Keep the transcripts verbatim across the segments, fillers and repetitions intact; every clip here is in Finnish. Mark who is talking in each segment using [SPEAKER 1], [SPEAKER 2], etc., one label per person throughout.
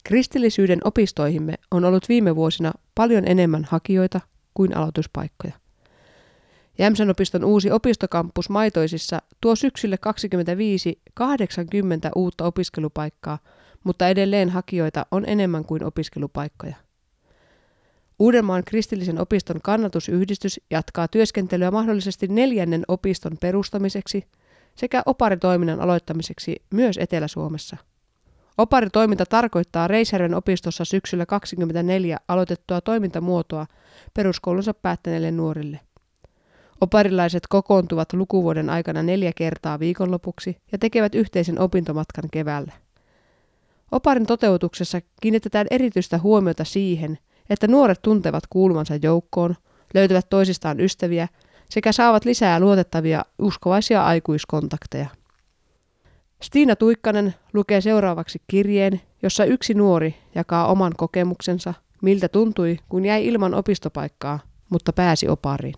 [SPEAKER 1] Kristillisyyden opistoihimme on ollut viime vuosina paljon enemmän hakijoita kuin aloituspaikkoja. Jämsän opiston uusi opistokampus Maitoisissa tuo syksylle kaksikymmentäviisi kahdeksankymmentä uutta opiskelupaikkaa, mutta edelleen hakijoita on enemmän kuin opiskelupaikkoja. Uudenmaan kristillisen opiston kannatusyhdistys jatkaa työskentelyä mahdollisesti neljännen opiston perustamiseksi sekä oparitoiminnan aloittamiseksi myös Etelä-Suomessa. Oparitoiminta tarkoittaa Reisjärven opistossa syksyllä kaksikymmentäneljä aloitettua toimintamuotoa peruskoulunsa päättäneille nuorille. Oparilaiset kokoontuvat lukuvuoden aikana neljä kertaa viikonlopuksi ja tekevät yhteisen opintomatkan keväällä. Oparin toteutuksessa kiinnitetään erityistä huomiota siihen, että nuoret tuntevat kuuluvansa joukkoon, löytävät toisistaan ystäviä sekä saavat lisää luotettavia uskovaisia aikuiskontakteja. Stiina Tuikkanen lukee seuraavaksi kirjeen, jossa yksi nuori jakaa oman kokemuksensa, miltä tuntui, kun jäi ilman opistopaikkaa, mutta pääsi opariin.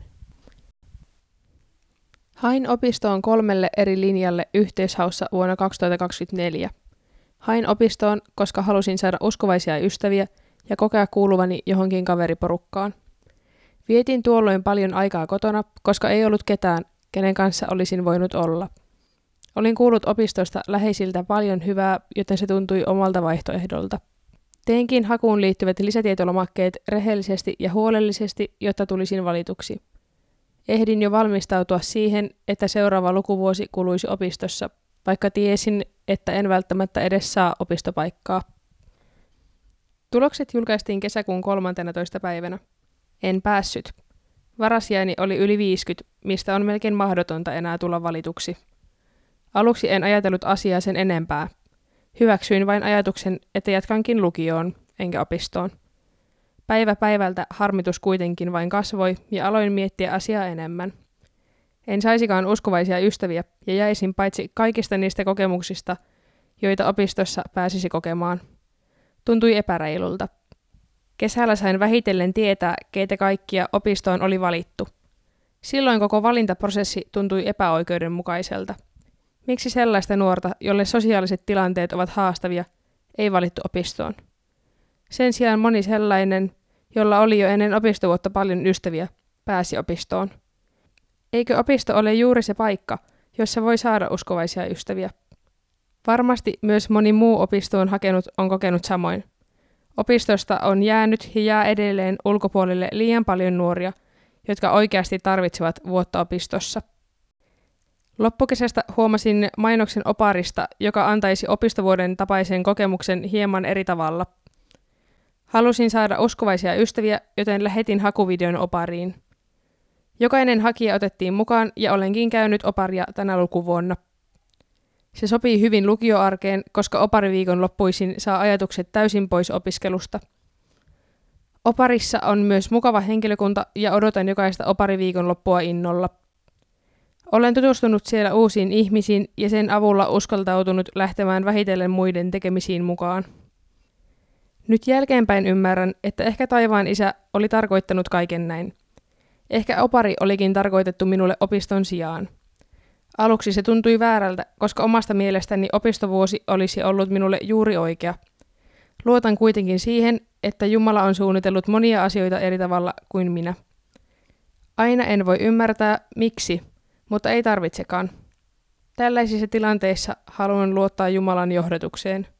[SPEAKER 2] Hain opistoon kolmelle eri linjalle yhteishaussa vuonna kaksituhattakaksikymmentäneljä. Hain opistoon, koska halusin saada uskovaisia ystäviä ja kokea kuuluvani johonkin kaveriporukkaan. Vietin tuolloin paljon aikaa kotona, koska ei ollut ketään, kenen kanssa olisin voinut olla. Olin kuullut opistosta läheisiltä paljon hyvää, joten se tuntui omalta vaihtoehdolta. Teinkin hakuun liittyvät lisätietolomakkeet rehellisesti ja huolellisesti, jotta tulisin valituksi. Ehdin jo valmistautua siihen, että seuraava lukuvuosi kuluisi opistossa, vaikka tiesin, että en välttämättä edes saa opistopaikkaa. Tulokset julkaistiin kesäkuun kolmanteenatoista päivänä. En päässyt. Varasjääni oli yli viisikymmentä, mistä on melkein mahdotonta enää tulla valituksi. Aluksi en ajatellut asiaa sen enempää. Hyväksyin vain ajatuksen, että jatkankin lukioon, enkä opistoon. Päivä päivältä harmitus kuitenkin vain kasvoi ja aloin miettiä asiaa enemmän. En saisikaan uskovaisia ystäviä ja jäisin paitsi kaikista niistä kokemuksista, joita opistossa pääsisi kokemaan. Tuntui epäreilulta. Kesällä sain vähitellen tietää, keitä kaikkia opistoon oli valittu. Silloin koko valintaprosessi tuntui epäoikeudenmukaiselta. Miksi sellaista nuorta, jolle sosiaaliset tilanteet ovat haastavia, ei valittu opistoon? Sen sijaan moni sellainen, jolla oli jo ennen opistovuotta paljon ystäviä, pääsi opistoon. Eikö opisto ole juuri se paikka, jossa voi saada uskovaisia ystäviä? Varmasti myös moni muu opistoon hakenut on kokenut samoin. Opistosta on jäänyt ja jää edelleen ulkopuolelle liian paljon nuoria, jotka oikeasti tarvitsevat vuotta opistossa. Loppukesästä huomasin mainoksen oparista, joka antaisi opistovuoden tapaisen kokemuksen hieman eri tavalla. Halusin saada uskovaisia ystäviä, joten lähetin hakuvideon opariin. Jokainen hakija otettiin mukaan ja olenkin käynyt oparia tänä lukuvuonna. Se sopii hyvin lukioarkeen, koska opariviikon loppuisin saa ajatukset täysin pois opiskelusta. Oparissa on myös mukava henkilökunta ja odotan jokaista opariviikon loppua innolla. Olen tutustunut siellä uusiin ihmisiin ja sen avulla uskaltautunut lähtemään vähitellen muiden tekemisiin mukaan. Nyt jälkeenpäin ymmärrän, että ehkä taivaan isä oli tarkoittanut kaiken näin. Ehkä opari olikin tarkoitettu minulle opiston sijaan. Aluksi se tuntui väärältä, koska omasta mielestäni opistovuosi olisi ollut minulle juuri oikea. Luotan kuitenkin siihen, että Jumala on suunnitellut monia asioita eri tavalla kuin minä. Aina en voi ymmärtää, miksi, mutta ei tarvitsekaan. Tällaisissa tilanteissa haluan luottaa Jumalan johdatukseen.